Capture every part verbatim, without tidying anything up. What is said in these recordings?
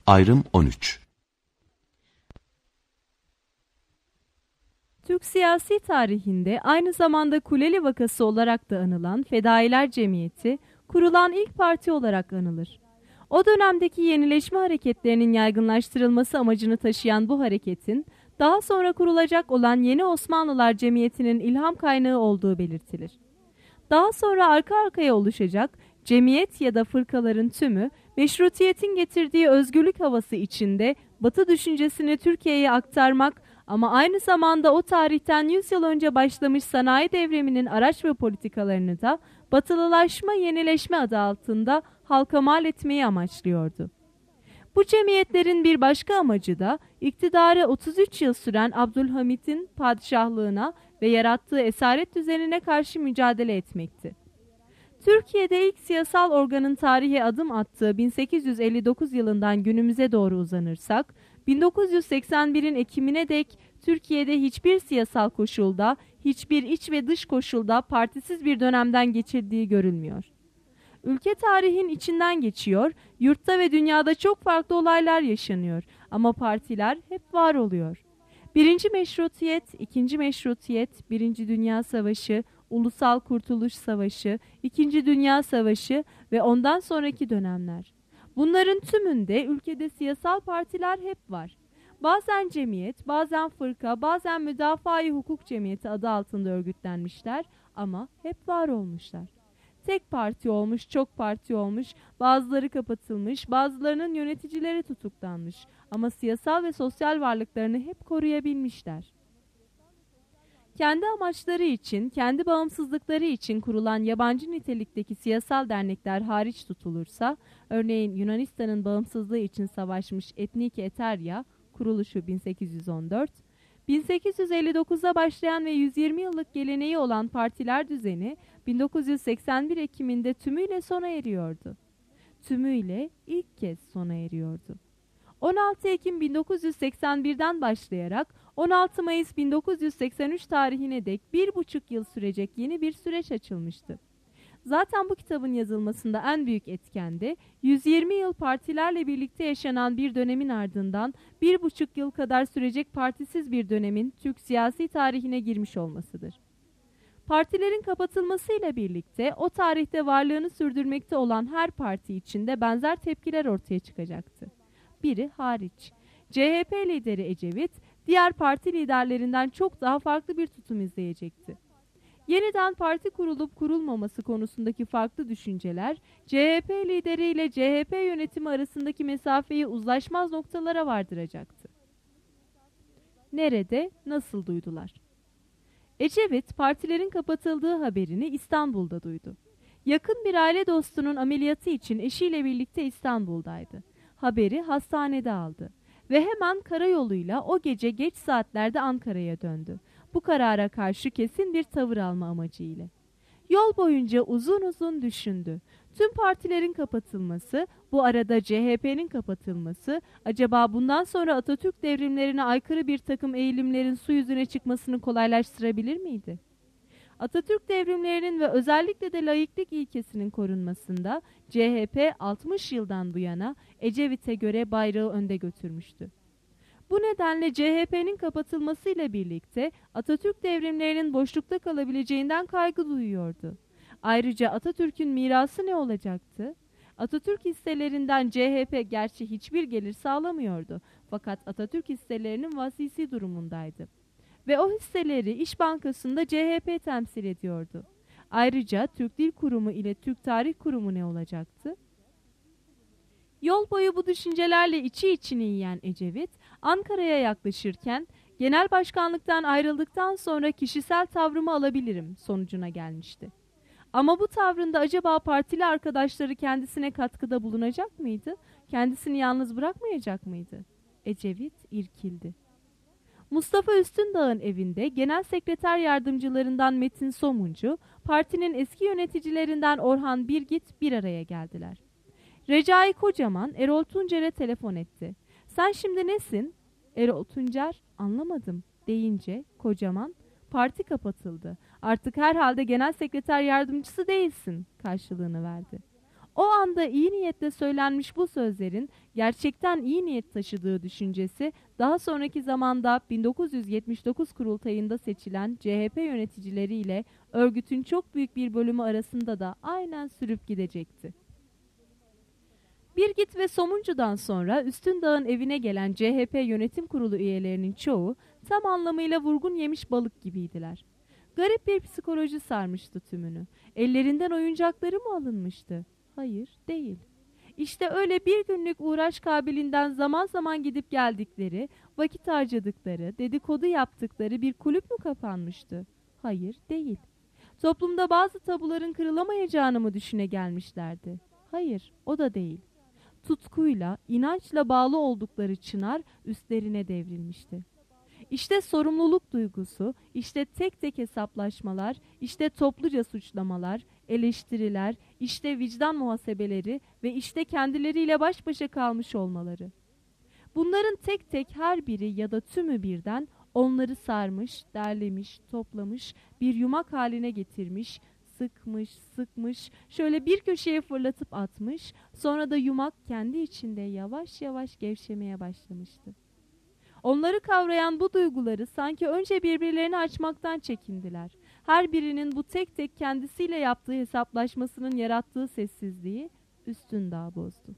Ayrım on üç. Türk siyasi tarihinde aynı zamanda Kuleli Vakası olarak da anılan Fedailer Cemiyeti, kurulan ilk parti olarak anılır. O dönemdeki yenileşme hareketlerinin yaygınlaştırılması amacını taşıyan bu hareketin, daha sonra kurulacak olan Yeni Osmanlılar Cemiyeti'nin ilham kaynağı olduğu belirtilir. Daha sonra arka arkaya oluşacak cemiyet ya da fırkaların tümü, meşrutiyetin getirdiği özgürlük havası içinde Batı düşüncesini Türkiye'ye aktarmak ama aynı zamanda o tarihten yüz yıl önce başlamış sanayi devriminin araç ve politikalarını da batılılaşma, yenileşme adı altında halka mal etmeyi amaçlıyordu. Bu cemiyetlerin bir başka amacı da iktidarı otuz üç yıl süren Abdülhamit'in padişahlığına ve yarattığı esaret düzenine karşı mücadele etmekti. Türkiye'de ilk siyasal organın tarihe adım attığı bin sekiz yüz elli dokuz yılından günümüze doğru uzanırsak, bin dokuz yüz seksen birin Ekim'ine dek Türkiye'de hiçbir siyasal koşulda, hiçbir iç ve dış koşulda partisiz bir dönemden geçirdiği görülmüyor. Ülke tarihin içinden geçiyor, yurtta ve dünyada çok farklı olaylar yaşanıyor ama partiler hep var oluyor. Birinci Meşrutiyet, ikinci Meşrutiyet, Birinci Dünya Savaşı, Ulusal Kurtuluş Savaşı, İkinci Dünya Savaşı ve ondan sonraki dönemler. Bunların tümünde ülkede siyasal partiler hep var. Bazen cemiyet, bazen fırka, bazen müdafaa-i hukuk cemiyeti adı altında örgütlenmişler ama hep var olmuşlar. Tek parti olmuş, çok parti olmuş, bazıları kapatılmış, bazılarının yöneticileri tutuklanmış ama siyasal ve sosyal varlıklarını hep koruyabilmişler. Kendi amaçları için, kendi bağımsızlıkları için kurulan yabancı nitelikteki siyasal dernekler hariç tutulursa, örneğin Yunanistan'ın bağımsızlığı için savaşmış Ethniki Eteria, kuruluşu bin sekiz yüz on dört, bin sekiz yüz elli dokuzda başlayan ve yüz yirmi yıllık geleneği olan partiler düzeni, bin dokuz yüz seksen bir Ekim'inde tümüyle sona eriyordu. Tümüyle ilk kez sona eriyordu. on altı Ekim bin dokuz yüz seksen birden başlayarak on altı Mayıs bin dokuz yüz seksen üç tarihine dek bir buçuk yıl sürecek yeni bir süreç açılmıştı. Zaten bu kitabın yazılmasında en büyük etken de yüz yirmi yıl partilerle birlikte yaşanan bir dönemin ardından bir buçuk yıl kadar sürecek partisiz bir dönemin Türk siyasi tarihine girmiş olmasıdır. Partilerin kapatılmasıyla birlikte o tarihte varlığını sürdürmekte olan her parti içinde benzer tepkiler ortaya çıkacaktı. Biri hariç. C H P lideri Ecevit, diğer parti liderlerinden çok daha farklı bir tutum izleyecekti. Yeniden parti kurulup kurulmaması konusundaki farklı düşünceler, C H P lideri ile C H P yönetimi arasındaki mesafeyi uzlaşmaz noktalara vardıracaktı. Nerede, nasıl duydular? Ecevit, partilerin kapatıldığı haberini İstanbul'da duydu. Yakın bir aile dostunun ameliyatı için eşiyle birlikte İstanbul'daydı. Haberi hastanede aldı ve hemen karayoluyla o gece geç saatlerde Ankara'ya döndü. Bu karara karşı kesin bir tavır alma amacıyla. Yol boyunca uzun uzun düşündü. Tüm partilerin kapatılması, bu arada C H P'nin kapatılması, acaba bundan sonra Atatürk devrimlerine aykırı bir takım eğilimlerin su yüzüne çıkmasını kolaylaştırabilir miydi? Atatürk devrimlerinin ve özellikle de laiklik ilkesinin korunmasında C H P altmış yıldan bu yana Ecevit'e göre bayrağı önde götürmüştü. Bu nedenle C H P'nin kapatılmasıyla birlikte Atatürk devrimlerinin boşlukta kalabileceğinden kaygı duyuyordu. Ayrıca Atatürk'ün mirası ne olacaktı? Atatürk hisselerinden C H P gerçi hiçbir gelir sağlamıyordu, fakat Atatürk hisselerinin vasisi durumundaydı. Ve o hisseleri İş Bankası'nda C H P temsil ediyordu. Ayrıca Türk Dil Kurumu ile Türk Tarih Kurumu ne olacaktı? Yol boyu bu düşüncelerle içi içini yiyen Ecevit, Ankara'ya yaklaşırken, genel başkanlıktan ayrıldıktan sonra kişisel tavrımı alabilirim sonucuna gelmişti. Ama bu tavrında acaba partili arkadaşları kendisine katkıda bulunacak mıydı? Kendisini yalnız bırakmayacak mıydı? Ecevit irkildi. Mustafa Üstündağ'ın evinde genel sekreter yardımcılarından Metin Somuncu, partinin eski yöneticilerinden Orhan Birgit bir araya geldiler. Recai Kocaman Erol Tuncer'e telefon etti. "Sen şimdi nesin?" Erol Tuncer, "Anlamadım" deyince Kocaman, "Parti kapatıldı. Artık herhalde genel sekreter yardımcısı değilsin" karşılığını verdi. O anda iyi niyetle söylenmiş bu sözlerin gerçekten iyi niyet taşıdığı düşüncesi daha sonraki zamanda bin dokuz yüz yetmiş dokuz kurultayında seçilen C H P yöneticileriyle örgütün çok büyük bir bölümü arasında da aynen sürüp gidecekti. Birgit ve Somuncu'dan sonra Üstündağ'ın evine gelen C H P yönetim kurulu üyelerinin çoğu tam anlamıyla vurgun yemiş balık gibiydiler. Garip bir psikoloji sarmıştı tümünü. Ellerinden oyuncakları mı alınmıştı? Hayır, değil. İşte öyle bir günlük uğraş kabiliğinden zaman zaman gidip geldikleri, vakit harcadıkları, dedikodu yaptıkları bir kulüp mü kapanmıştı? Hayır, değil. Toplumda bazı tabuların kırılamayacağını mı düşüne gelmişlerdi? Hayır, o da değil. Tutkuyla, inançla bağlı oldukları çınar üstlerine devrilmişti. İşte sorumluluk duygusu, işte tek tek hesaplaşmalar, işte topluca suçlamalar, eleştiriler, işte vicdan muhasebeleri ve işte kendileriyle baş başa kalmış olmaları. Bunların tek tek her biri ya da tümü birden onları sarmış, derlemiş, toplamış, bir yumak haline getirmiş, sıkmış, sıkmış, şöyle bir köşeye fırlatıp atmış, sonra da yumak kendi içinde yavaş yavaş gevşemeye başlamıştı. Onları kavrayan bu duyguları sanki önce birbirlerini açmaktan çekindiler. Her birinin bu tek tek kendisiyle yaptığı hesaplaşmasının yarattığı sessizliği Üstündağ bozdu.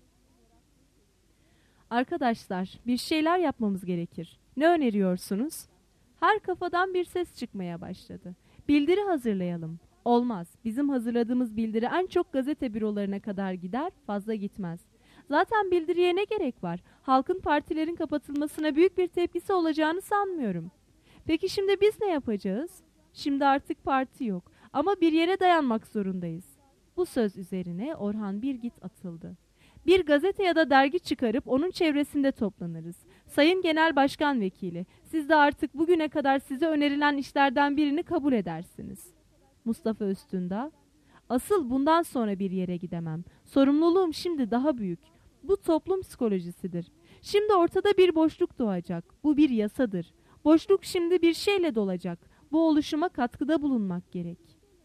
Arkadaşlar, bir şeyler yapmamız gerekir. Ne öneriyorsunuz? Her kafadan bir ses çıkmaya başladı. Bildiri hazırlayalım. Olmaz. Bizim hazırladığımız bildiri en çok gazete bürolarına kadar gider, fazla gitmez. Zaten bildiriye ne gerek var? Halkın partilerin kapatılmasına büyük bir tepkisi olacağını sanmıyorum. Peki şimdi biz ne yapacağız? Şimdi artık parti yok ama bir yere dayanmak zorundayız. Bu söz üzerine Orhan Birgit atıldı. Bir gazete ya da dergi çıkarıp onun çevresinde toplanırız. Sayın Genel Başkan Vekili, siz de artık bugüne kadar size önerilen işlerden birini kabul edersiniz. Mustafa Üstündağ, asıl bundan sonra bir yere gidemem. Sorumluluğum şimdi daha büyük. Bu toplum psikolojisidir. Şimdi ortada bir boşluk doğacak. Bu bir yasadır. Boşluk şimdi bir şeyle dolacak. Bu oluşuma katkıda bulunmak gerek.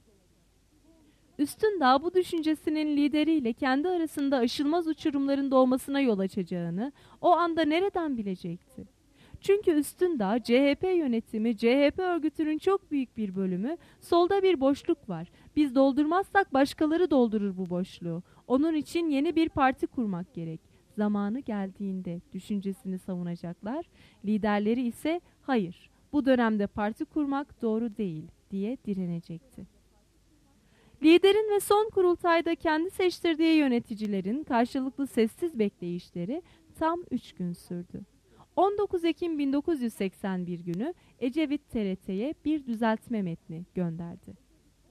Üstündağ bu düşüncesinin lideriyle kendi arasında aşılmaz uçurumların doğmasına yol açacağını o anda nereden bilecekti? Çünkü Üstündağ, C H P yönetimi, C H P örgütünün çok büyük bir bölümü, solda bir boşluk var. Biz doldurmazsak başkaları doldurur bu boşluğu. Onun için yeni bir parti kurmak gerek. Zamanı geldiğinde düşüncesini savunacaklar. Liderleri ise hayır, bu dönemde parti kurmak doğru değil diye direnecekti. Liderin ve son kurultayda kendi seçtirdiği yöneticilerin karşılıklı sessiz bekleyişleri tam üç gün sürdü. on dokuz Ekim bin dokuz yüz seksen bir günü Ecevit T R T'ye bir düzeltme metni gönderdi.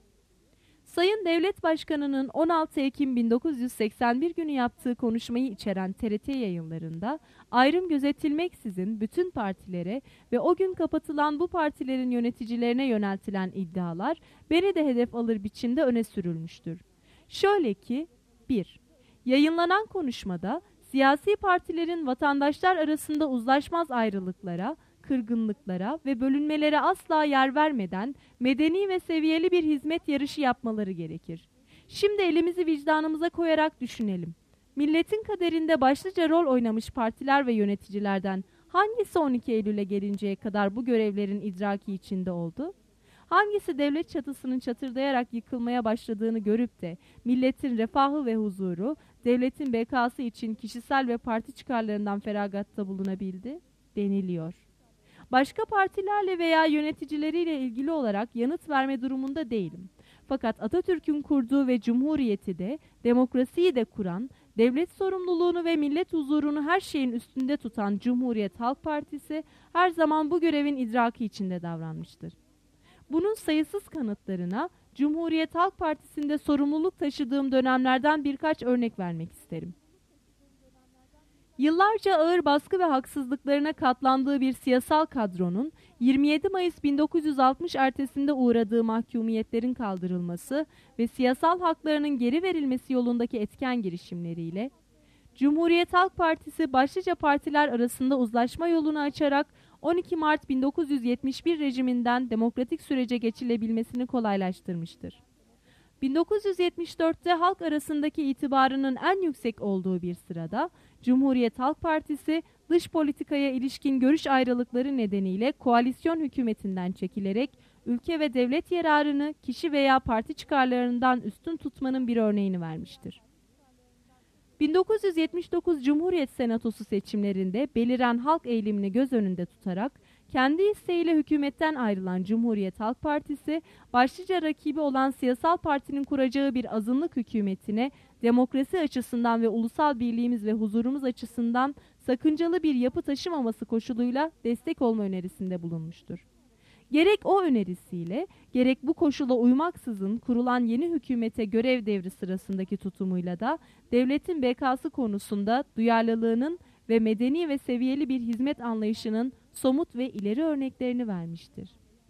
Sayın Devlet Başkanı'nın on altı Ekim bin dokuz yüz seksen bir günü yaptığı konuşmayı içeren T R T yayınlarında ayrım gözetilmeksizin bütün partilere ve o gün kapatılan bu partilerin yöneticilerine yöneltilen iddialar beni de hedef alır biçimde öne sürülmüştür. Şöyle ki bir Yayınlanan konuşmada siyasi partilerin vatandaşlar arasında uzlaşmaz ayrılıklara, kırgınlıklara ve bölünmelere asla yer vermeden medeni ve seviyeli bir hizmet yarışı yapmaları gerekir. Şimdi elimizi vicdanımıza koyarak düşünelim. Milletin kaderinde başlıca rol oynamış partiler ve yöneticilerden hangisi on iki Eylül'e gelinceye kadar bu görevlerin idraki içinde oldu? Hangisi devlet çatısının çatırdayarak yıkılmaya başladığını görüp de milletin refahı ve huzuru, devletin bekası için kişisel ve parti çıkarlarından feragatta bulunabildi? Deniliyor. Başka partilerle veya yöneticileriyle ilgili olarak yanıt verme durumunda değilim. Fakat Atatürk'ün kurduğu ve cumhuriyeti de, demokrasiyi de kuran, devlet sorumluluğunu ve millet huzurunu her şeyin üstünde tutan Cumhuriyet Halk Partisi her zaman bu görevin idraki içinde davranmıştır. Bunun sayısız kanıtlarına Cumhuriyet Halk Partisi'nde sorumluluk taşıdığım dönemlerden birkaç örnek vermek isterim. Yıllarca ağır baskı ve haksızlıklarına katlandığı bir siyasal kadronun yirmi yedi Mayıs bin dokuz yüz altmış ertesinde uğradığı mahkumiyetlerin kaldırılması ve siyasal haklarının geri verilmesi yolundaki etken girişimleriyle, Cumhuriyet Halk Partisi başlıca partiler arasında uzlaşma yolunu açarak on iki Mart bin dokuz yüz yetmiş bir rejiminden demokratik sürece geçilebilmesini kolaylaştırmıştır. bin dokuz yüz yetmiş dörtte halk arasındaki itibarının en yüksek olduğu bir sırada Cumhuriyet Halk Partisi dış politikaya ilişkin görüş ayrılıkları nedeniyle koalisyon hükümetinden çekilerek ülke ve devlet yararını kişi veya parti çıkarlarından üstün tutmanın bir örneğini vermiştir. bin dokuz yüz yetmiş dokuz Cumhuriyet Senatosu seçimlerinde beliren halk eğilimini göz önünde tutarak kendi isteğiyle hükümetten ayrılan Cumhuriyet Halk Partisi, başlıca rakibi olan siyasal partinin kuracağı bir azınlık hükümetine demokrasi açısından ve ulusal birliğimiz ve huzurumuz açısından sakıncalı bir yapı taşımaması koşuluyla destek olma önerisinde bulunmuştur. Gerek o önerisiyle, gerek bu koşula uymaksızın kurulan yeni hükümete görev devri sırasındaki tutumuyla da devletin bekası konusunda duyarlılığının ve medeni ve seviyeli bir hizmet anlayışının somut ve ileri örneklerini vermiştir.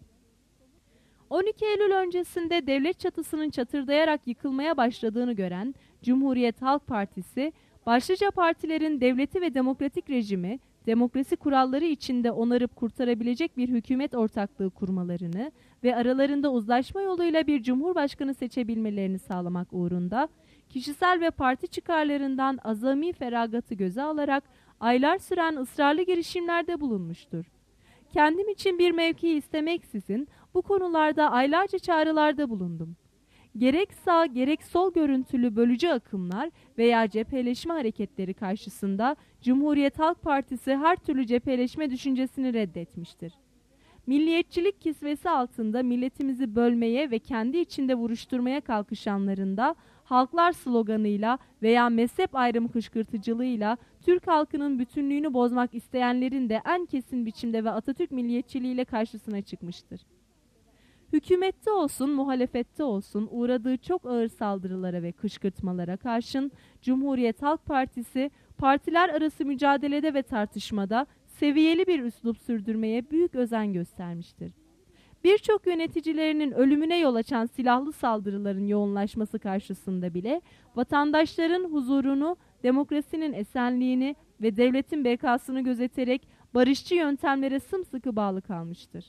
on iki Eylül öncesinde devlet çatısının çatırdayarak yıkılmaya başladığını gören Cumhuriyet Halk Partisi, başlıca partilerin devleti ve demokratik rejimi, demokrasi kuralları içinde onarıp kurtarabilecek bir hükümet ortaklığı kurmalarını ve aralarında uzlaşma yoluyla bir cumhurbaşkanı seçebilmelerini sağlamak uğrunda, kişisel ve parti çıkarlarından azami feragatı göze alarak aylar süren ısrarlı girişimlerde bulunmuştur. Kendim için bir mevki istemeksizin bu konularda aylarca çağrılarda bulundum. Gerek sağ gerek sol görüntülü bölücü akımlar veya cepheleşme hareketleri karşısında Cumhuriyet Halk Partisi her türlü cepheleşme düşüncesini reddetmiştir. Milliyetçilik kisvesi altında milletimizi bölmeye ve kendi içinde vuruşturmaya kalkışanlarında halklar sloganıyla veya mezhep ayrımı kışkırtıcılığıyla Türk halkının bütünlüğünü bozmak isteyenlerin de en kesin biçimde ve Atatürk milliyetçiliğiyle karşısına çıkmıştır. Hükümette olsun, muhalefette olsun uğradığı çok ağır saldırılara ve kışkırtmalara karşın Cumhuriyet Halk Partisi, partiler arası mücadelede ve tartışmada seviyeli bir üslup sürdürmeye büyük özen göstermiştir. Birçok yöneticilerinin ölümüne yol açan silahlı saldırıların yoğunlaşması karşısında bile vatandaşların huzurunu, demokrasinin esenliğini ve devletin bekasını gözeterek barışçı yöntemlere sımsıkı bağlı kalmıştır.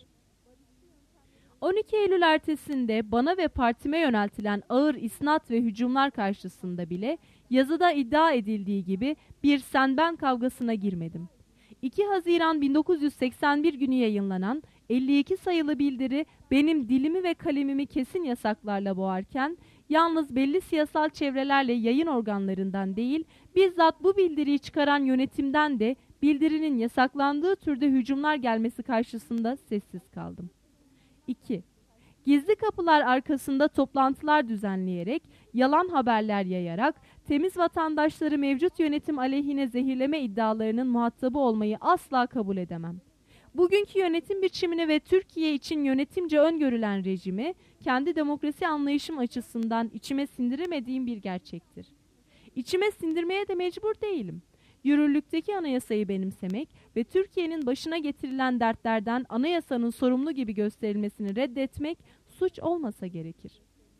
on iki Eylül ertesinde bana ve partime yöneltilen ağır isnat ve hücumlar karşısında bile yazıda iddia edildiği gibi bir sen ben kavgasına girmedim. iki Haziran bin dokuz yüz seksen bir günü yayınlanan elli iki sayılı bildiri benim dilimi ve kalemimi kesin yasaklarla boğarken yalnız belli siyasal çevrelerle yayın organlarından değil bizzat bu bildiriyi çıkaran yönetimden de bildirinin yasaklandığı türde hücumlar gelmesi karşısında sessiz kaldım. iki. Gizli kapılar arkasında toplantılar düzenleyerek, yalan haberler yayarak, temiz vatandaşları mevcut yönetim aleyhine zehirleme iddialarının muhatabı olmayı asla kabul edemem. Bugünkü yönetim biçimini ve Türkiye için yönetimce öngörülen rejimi, kendi demokrasi anlayışım açısından içime sindiremediğim bir gerçektir. İçime sindirmeye de mecbur değilim. Yürürlükteki anayasayı benimsemek ve Türkiye'nin başına getirilen dertlerden anayasanın sorumlu gibi gösterilmesini reddetmek suç olmasa gerekir.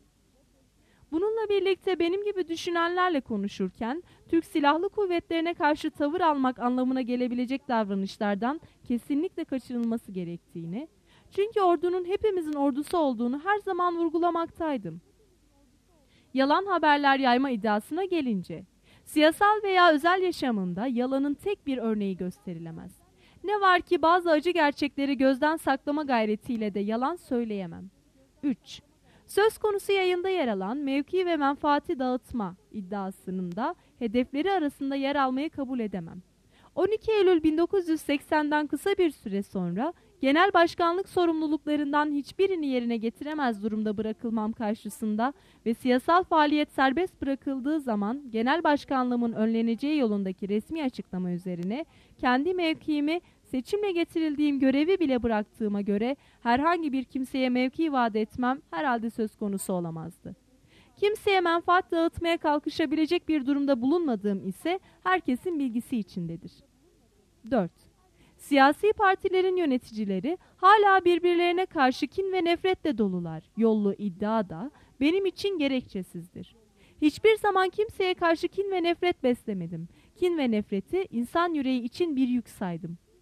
Bununla birlikte benim gibi düşünenlerle konuşurken Türk Silahlı Kuvvetlerine karşı tavır almak anlamına gelebilecek davranışlardan kesinlikle kaçınılması gerektiğini, çünkü ordunun hepimizin ordusu olduğunu her zaman vurgulamaktaydım. Yalan haberler yayma iddiasına gelince, siyasal veya özel yaşamında yalanın tek bir örneği gösterilemez. Ne var ki bazı acı gerçekleri gözden saklama gayretiyle de yalan söyleyemem. üç. Söz konusu yayında yer alan mevki ve menfaati dağıtma iddiasının da hedefleri arasında yer almayı kabul edemem. on iki Eylül bin dokuz yüz seksenden kısa bir süre sonra genel başkanlık sorumluluklarından hiçbirini yerine getiremez durumda bırakılmam karşısında ve siyasal faaliyet serbest bırakıldığı zaman genel başkanlığımın önleneceği yolundaki resmi açıklama üzerine kendi mevkiimi seçimle getirildiğim görevi bile bıraktığıma göre herhangi bir kimseye mevki vaat etmem herhalde söz konusu olamazdı. Kimseye menfaat dağıtmaya kalkışabilecek bir durumda bulunmadığım ise herkesin bilgisi içindedir. dört. Siyasi partilerin yöneticileri hala birbirlerine karşı kin ve nefretle dolular. Yollu iddia da benim için gerekçesizdir. Hiçbir zaman kimseye karşı kin ve nefret beslemedim. Kin ve nefreti insan yüreği için bir yük saydım.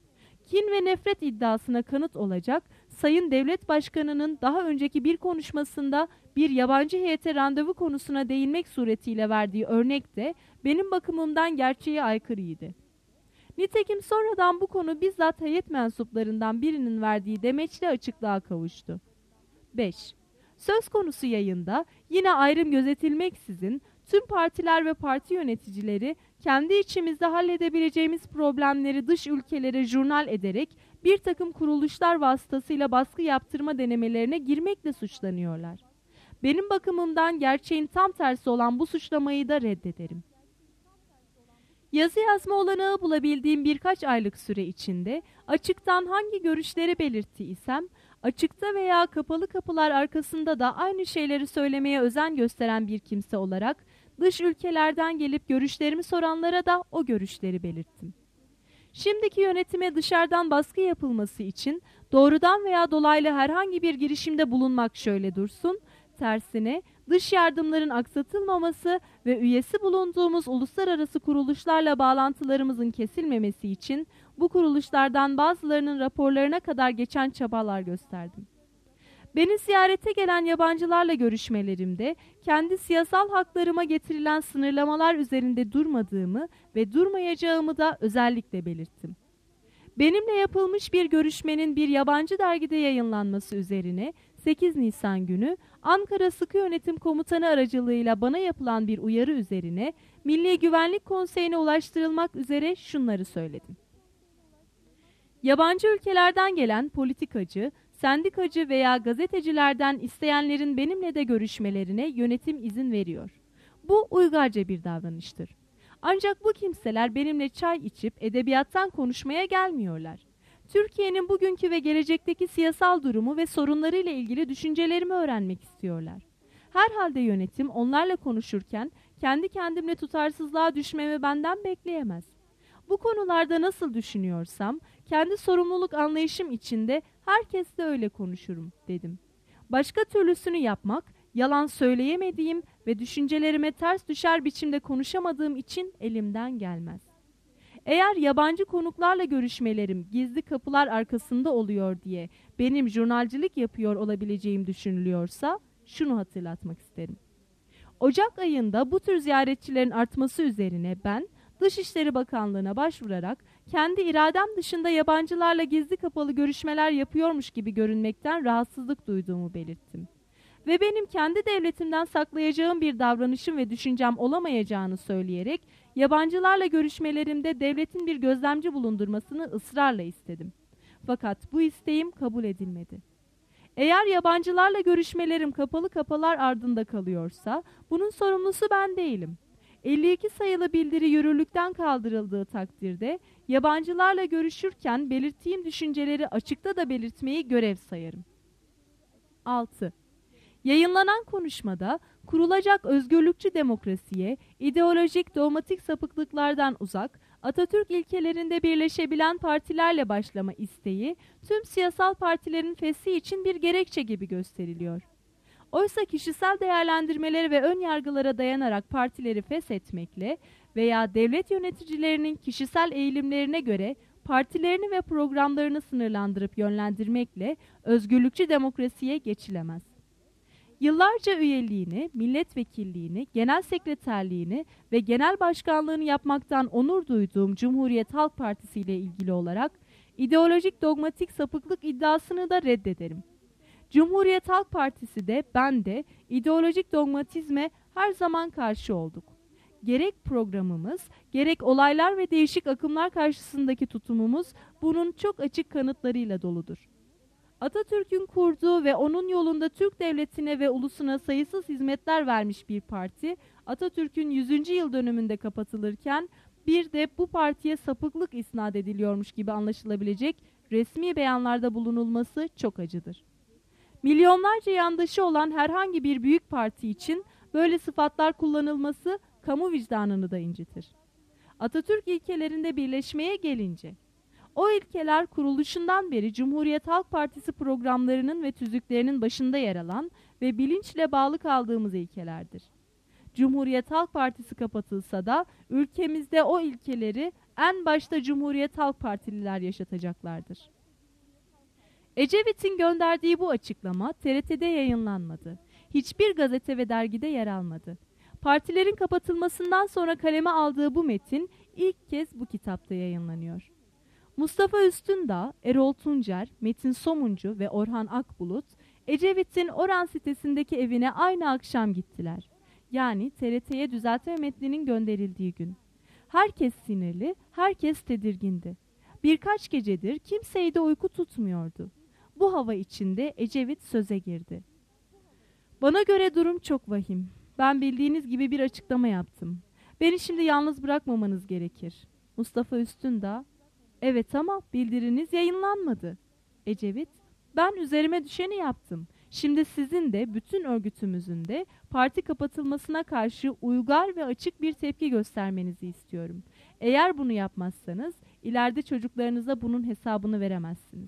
kin ve nefret iddiasına kanıt olacak Sayın Devlet Başkanı'nın daha önceki bir konuşmasında bir yabancı heyete randevu konusuna değinmek suretiyle verdiği örnek de benim bakımımdan gerçeğe aykırıydı. Nitekim sonradan bu konu bizzat heyet mensuplarından birinin verdiği demeçle açıklığa kavuştu. beş. Söz konusu yayında yine ayrım gözetilmeksizin tüm partiler ve parti yöneticileri kendi içimizde halledebileceğimiz problemleri dış ülkelere jurnal ederek bir takım kuruluşlar vasıtasıyla baskı yaptırma denemelerine girmekle suçlanıyorlar. Benim bakımımdan gerçeğin tam tersi olan bu suçlamayı da reddederim. Yazı yazma olanağı bulabildiğim birkaç aylık süre içinde açıktan hangi görüşleri belirttiysem, açıkta veya kapalı kapılar arkasında da aynı şeyleri söylemeye özen gösteren bir kimse olarak dış ülkelerden gelip görüşlerimi soranlara da o görüşleri belirttim. Şimdiki yönetime dışarıdan baskı yapılması için doğrudan veya dolaylı herhangi bir girişimde bulunmak şöyle dursun, tersine dış yardımların aksatılmaması ve üyesi bulunduğumuz uluslararası kuruluşlarla bağlantılarımızın kesilmemesi için bu kuruluşlardan bazılarının raporlarına kadar geçen çabalar gösterdim. Beni ziyarete gelen yabancılarla görüşmelerimde kendi siyasal haklarıma getirilen sınırlamalar üzerinde durmadığımı ve durmayacağımı da özellikle belirttim. Benimle yapılmış bir görüşmenin bir yabancı dergide yayınlanması üzerine sekiz Nisan günü Ankara Sıkı Yönetim Komutanı aracılığıyla bana yapılan bir uyarı üzerine Milli Güvenlik Konseyi'ne ulaştırılmak üzere şunları söyledim. Yabancı ülkelerden gelen politikacı, sendikacı veya gazetecilerden isteyenlerin benimle de görüşmelerine yönetim izin veriyor. Bu uygarca bir davranıştır. Ancak bu kimseler benimle çay içip edebiyattan konuşmaya gelmiyorlar. Türkiye'nin bugünkü ve gelecekteki siyasal durumu ve sorunlarıyla ilgili düşüncelerimi öğrenmek istiyorlar. Herhalde yönetim onlarla konuşurken kendi kendimle tutarsızlığa düşmemi benden bekleyemez. Bu konularda nasıl düşünüyorsam, kendi sorumluluk anlayışım içinde herkesle öyle konuşurum, dedim. Başka türlüsünü yapmak, yalan söyleyemediğim ve düşüncelerime ters düşer biçimde konuşamadığım için elimden gelmez. Eğer yabancı konuklarla görüşmelerim gizli kapılar arkasında oluyor diye benim jurnalcilik yapıyor olabileceğim düşünülüyorsa, şunu hatırlatmak isterim. Ocak ayında bu tür ziyaretçilerin artması üzerine ben, Dışişleri Bakanlığı'na başvurarak kendi iradem dışında yabancılarla gizli kapalı görüşmeler yapıyormuş gibi görünmekten rahatsızlık duyduğumu belirttim. Ve benim kendi devletimden saklayacağım bir davranışım ve düşüncem olamayacağını söyleyerek yabancılarla görüşmelerimde devletin bir gözlemci bulundurmasını ısrarla istedim. Fakat bu isteğim kabul edilmedi. Eğer yabancılarla görüşmelerim kapalı kapılar ardında kalıyorsa bunun sorumlusu ben değilim. elli iki sayılı bildiri yürürlükten kaldırıldığı takdirde yabancılarla görüşürken belirttiğim düşünceleri açıkta da belirtmeyi görev sayarım. altı. Yayınlanan konuşmada kurulacak özgürlükçü demokrasiye, ideolojik dogmatik sapıklıklardan uzak, Atatürk ilkelerinde birleşebilen partilerle başlama isteği tüm siyasal partilerin feshi için bir gerekçe gibi gösteriliyor. Oysa kişisel değerlendirmeleri ve ön yargılara dayanarak partileri feshetmekle veya devlet yöneticilerinin kişisel eğilimlerine göre partilerini ve programlarını sınırlandırıp yönlendirmekle özgürlükçü demokrasiye geçilemez. Yıllarca üyeliğini, milletvekilliğini, genel sekreterliğini ve genel başkanlığını yapmaktan onur duyduğum Cumhuriyet Halk Partisi ile ilgili olarak ideolojik dogmatik sapıklık iddiasını da reddederim. Cumhuriyet Halk Partisi de ben de ideolojik dogmatizme her zaman karşı olduk. Gerek programımız, gerek olaylar ve değişik akımlar karşısındaki tutumumuz bunun çok açık kanıtlarıyla doludur. Atatürk'ün kurduğu ve onun yolunda Türk devletine ve ulusuna sayısız hizmetler vermiş bir parti, Atatürk'ün yüzüncü yıl dönümünde kapatılırken bir de bu partiye sapıklık isnat ediliyormuş gibi anlaşılabilecek resmi beyanlarda bulunulması çok acıdır. Milyonlarca yandaşı olan herhangi bir büyük parti için böyle sıfatlar kullanılması kamu vicdanını da incitir. Atatürk ilkelerinde birleşmeye gelince, o ilkeler kuruluşundan beri Cumhuriyet Halk Partisi programlarının ve tüzüklerinin başında yer alan ve bilinçle bağlı kaldığımız ilkelerdir. Cumhuriyet Halk Partisi kapatılsa da ülkemizde o ilkeleri en başta Cumhuriyet Halk Partililer yaşatacaklardır. Ecevit'in gönderdiği bu açıklama T R T'de yayınlanmadı. Hiçbir gazete ve dergide yer almadı. Partilerin kapatılmasından sonra kaleme aldığı bu metin ilk kez bu kitapta yayınlanıyor. Mustafa Üstündağ, Erol Tuncer, Metin Somuncu ve Orhan Akbulut, Ecevit'in Oran sitesindeki evine aynı akşam gittiler. Yani T R T'ye düzeltme metninin gönderildiği gün. Herkes sinirli, herkes tedirgindi. Birkaç gecedir kimseyi de uyku tutmuyordu. Bu hava içinde Ecevit söze girdi. Bana göre durum çok vahim. Ben bildiğiniz gibi bir açıklama yaptım. Beni şimdi yalnız bırakmamanız gerekir. Mustafa Üstündağ, evet ama bildiriniz yayınlanmadı. Ecevit, ben üzerime düşeni yaptım. Şimdi sizin de bütün örgütümüzün de parti kapatılmasına karşı uygar ve açık bir tepki göstermenizi istiyorum. Eğer bunu yapmazsanız ileride çocuklarınıza bunun hesabını veremezsiniz.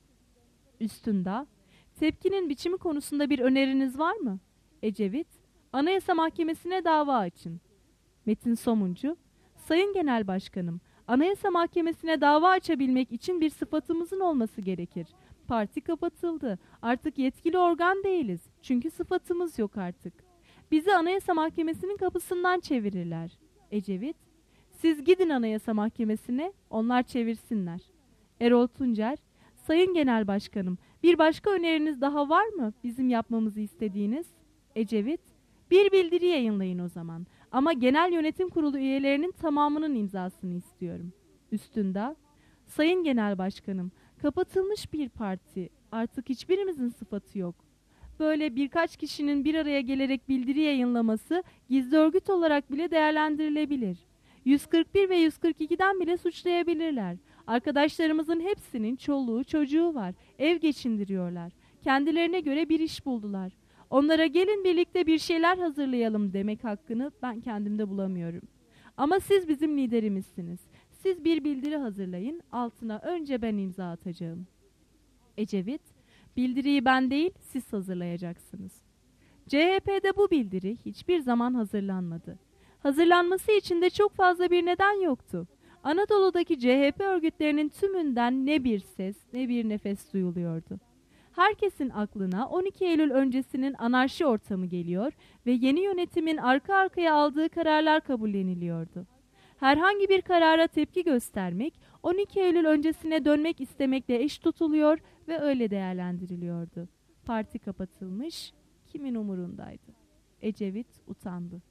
Üstündağ, tepkinin biçimi konusunda bir öneriniz var mı? Ecevit, Anayasa Mahkemesi'ne dava açın. Metin Somuncu, Sayın Genel Başkanım, Anayasa Mahkemesi'ne dava açabilmek için bir sıfatımızın olması gerekir. Parti kapatıldı. Artık yetkili organ değiliz. Çünkü sıfatımız yok artık. Bizi Anayasa Mahkemesi'nin kapısından çevirirler. Ecevit, siz gidin Anayasa Mahkemesi'ne, onlar çevirsinler. Erol Tuncer, Sayın Genel Başkanım, bir başka öneriniz daha var mı bizim yapmamızı istediğiniz? Ecevit, bir bildiri yayınlayın o zaman. Ama Genel Yönetim Kurulu üyelerinin tamamının imzasını istiyorum. Üstündağ, Sayın Genel Başkanım, kapatılmış bir parti, artık hiçbirimizin sıfatı yok. Böyle birkaç kişinin bir araya gelerek bildiri yayınlaması gizli örgüt olarak bile değerlendirilebilir. yüz kırk bir ve yüz kırk ikiden bile suçlayabilirler. Arkadaşlarımızın hepsinin çoluğu çocuğu var, ev geçindiriyorlar. Kendilerine göre bir iş buldular. Onlara gelin birlikte bir şeyler hazırlayalım demek hakkını ben kendimde bulamıyorum. Ama siz bizim liderimizsiniz. Siz bir bildiri hazırlayın, altına önce ben imza atacağım. Ecevit, bildiriyi ben değil siz hazırlayacaksınız. C H P'de bu bildiri hiçbir zaman hazırlanmadı. Hazırlanması için de çok fazla bir neden yoktu. Anadolu'daki C H P örgütlerinin tümünden ne bir ses ne bir nefes duyuluyordu. Herkesin aklına on iki Eylül öncesinin anarşi ortamı geliyor ve yeni yönetimin arka arkaya aldığı kararlar kabulleniliyordu. Herhangi bir karara tepki göstermek, on iki Eylül öncesine dönmek istemekle eş tutuluyor ve öyle değerlendiriliyordu. Parti kapatılmış, kimin umurundaydı? Ecevit utandı.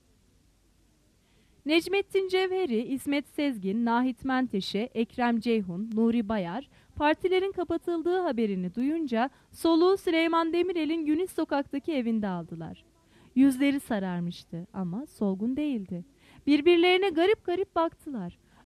Necmettin Cevheri, İsmet Sezgin, Nahit Menteşe, Ekrem Ceyhun, Nuri Bayar, partilerin kapatıldığı haberini duyunca soluğu Süleyman Demirel'in Günis Sokak'taki evinde aldılar. Yüzleri sararmıştı ama solgun değildi. Birbirlerine garip garip baktılar.